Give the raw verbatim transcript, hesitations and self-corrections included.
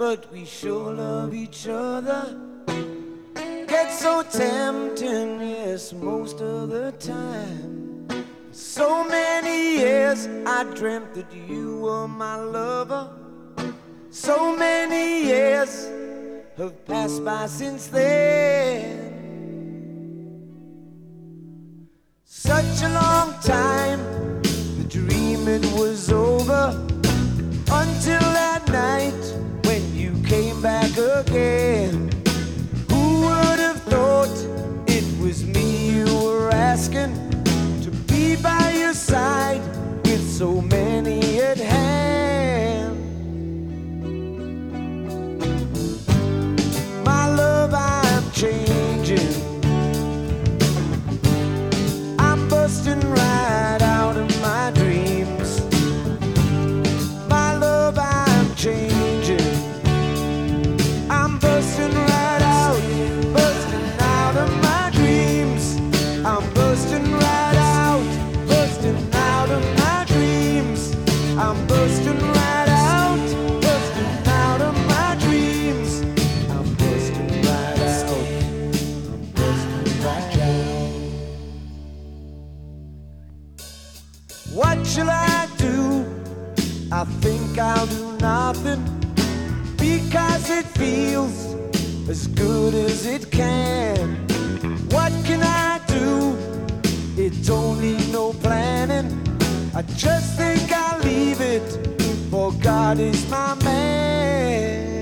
but we sure love each other. Get so tempting, yes, most of the time. So many years I dreamt that you were my lover. So many years have passed by since then. Such a long time, the dream it was over, until that night when you came back again. Who would have thought it was me you were asking to be by your side with so many at hand? My love, I'm changing. I'm busting right out of my dreams. My love, I'm changing. I'm busting right out, busting out of my dreams. I'm busting right out, busting out of my dreams. I'm busting right out, busting out of my dreams. I'm busting right out, busting right out. What shall I do? I think I'll do nothing, because it feels as good as it can. What can I do? It don't need no planning. I just think I'll leave it, for God is my man.